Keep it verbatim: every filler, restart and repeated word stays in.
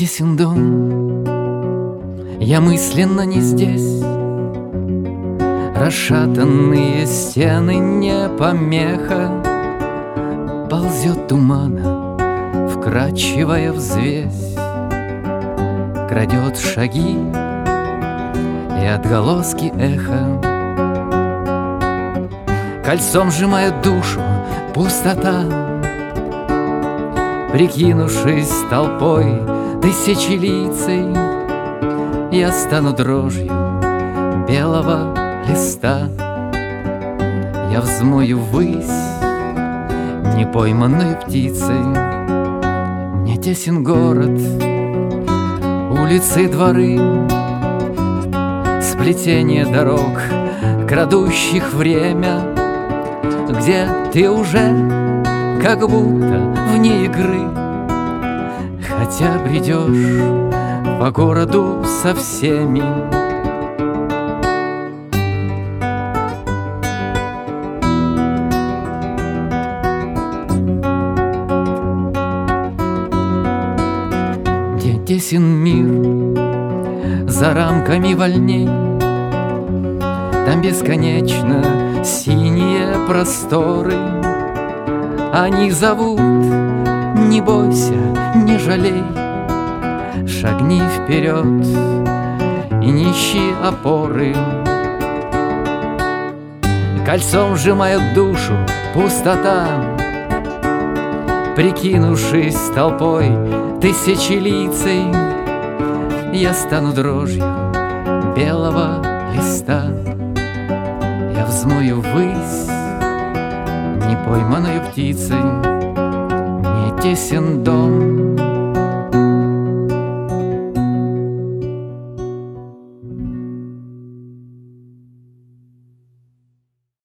тесен дом, я мысленно не здесь. Расшатанные стены не помеха, ползет тумана вкрадчивая взвесь, крадет шаги и отголоски эха. Кольцом сжимает душу пустота, прикинувшись толпой тысячелицей, я стану дрожью белого листа. Я взмою ввысь непойманной птицей. Мне тесен город, улицы, дворы, сплетение дорог, крадущих время, где ты уже как будто вне игры, хотя бредешь по городу со всеми. Где тесен мир за рамками вольней, там бесконечно синие просторы. Они зовут: не бойся, не жалей, шагни вперед и не ищи опоры. Кольцом сжимает душу пустота, прикинувшись толпой тысячелицей, я стану дрожью белого листа. Я взмою ввысь непойманной птицей. Мне тесен дом,